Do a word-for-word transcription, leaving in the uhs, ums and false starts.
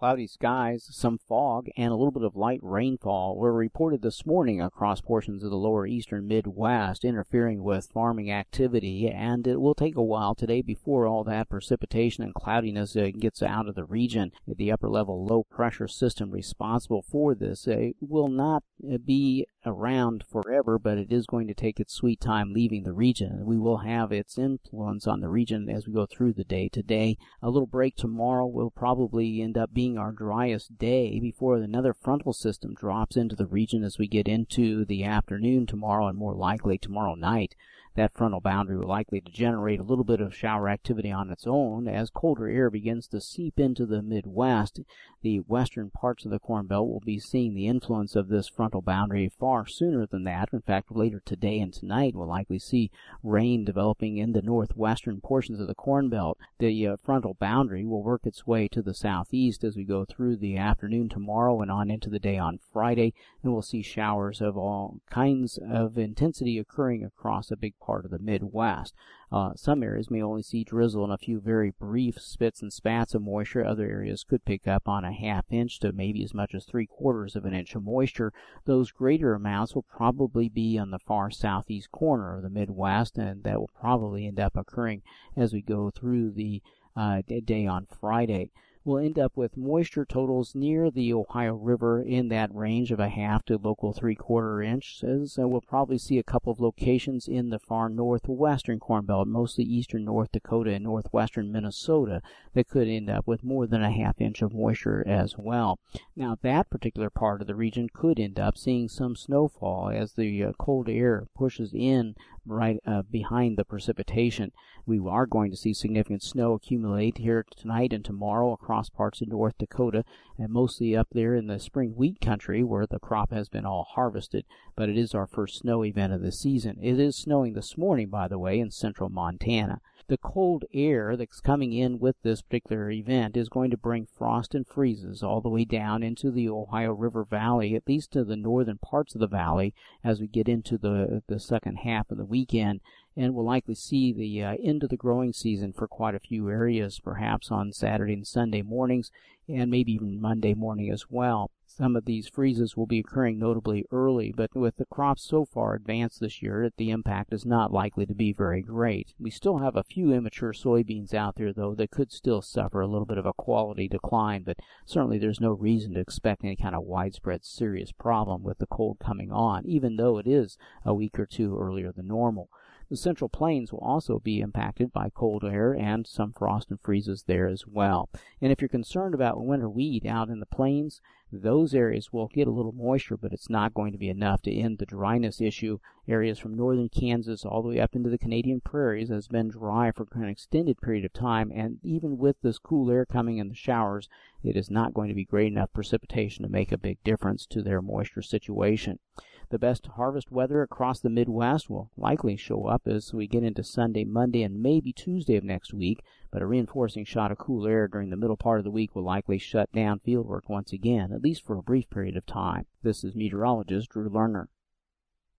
cloudy skies, some fog, and a little bit of light rainfall were reported this morning across portions of the lower eastern Midwest, interfering with farming activity, and it will take a while today before all that precipitation and cloudiness uh, gets out of the region. The upper-level low-pressure system responsible for this uh, will not uh, be around forever, but it is going to take its sweet time leaving the region. We will have its influence on the region as we go through the day today. A little break tomorrow will probably end up being our driest day before another frontal system drops into the region as we get into the afternoon tomorrow, and more likely tomorrow night. That frontal boundary will likely to generate a little bit of shower activity on its own as colder air begins to seep into the Midwest. The western parts of the Corn Belt will be seeing the influence of this frontal boundary far sooner than that. In fact, later today and tonight we'll likely see rain developing in the northwestern portions of the Corn Belt. The uh, frontal boundary will work its way to the southeast as we go through the afternoon tomorrow and on into the day on Friday, and we'll see showers of all kinds of intensity occurring across a big part of the Midwest. Uh, some areas may only see drizzle and a few very brief spits and spats of moisture. Other areas could pick up on a half inch to maybe as much as three quarters of an inch of moisture. Those greater amounts will probably be on the far southeast corner of the Midwest, and that will probably end up occurring as we go through the uh, day on Friday. We'll end up with moisture totals near the Ohio River in that range of a half to local three-quarter inches. And we'll probably see a couple of locations in the far northwestern Corn Belt, mostly eastern North Dakota and northwestern Minnesota, that could end up with more than a half inch of moisture as well. Now, that particular part of the region could end up seeing some snowfall as the uh, cold air pushes in right uh, behind the precipitation. We are going to see significant snow accumulate here tonight and tomorrow across parts of North Dakota, and mostly up there in the spring wheat country where the crop has been all harvested. But it is our first snow event of the season. It is snowing this morning, by the way, in central Montana. The cold air that's coming in with this particular event is going to bring frost and freezes all the way down into the Ohio River Valley, at least to the northern parts of the valley, as we get into the, the second half of the weekend. And we'll likely see the uh, end of the growing season for quite a few areas, perhaps on Saturday and Sunday mornings, and maybe even Monday morning as well. Some of these freezes will be occurring notably early, but with the crops so far advanced this year, the impact is not likely to be very great. We still have a few immature soybeans out there, though, that could still suffer a little bit of a quality decline, but certainly there's no reason to expect any kind of widespread serious problem with the cold coming on, even though it is a week or two earlier than normal. The Central Plains will also be impacted by cold air and some frost and freezes there as well. And if you're concerned about winter wheat out in the plains, those areas will get a little moisture, but it's not going to be enough to end the dryness issue. Areas from northern Kansas all the way up into the Canadian prairies has been dry for an extended period of time, and even with this cool air coming in the showers, it is not going to be great enough precipitation to make a big difference to their moisture situation. The best harvest weather across the Midwest will likely show up as we get into Sunday, Monday, and maybe Tuesday of next week, but a reinforcing shot of cool air during the middle part of the week will likely shut down fieldwork once again, at least for a brief period of time. This is meteorologist Drew Lerner.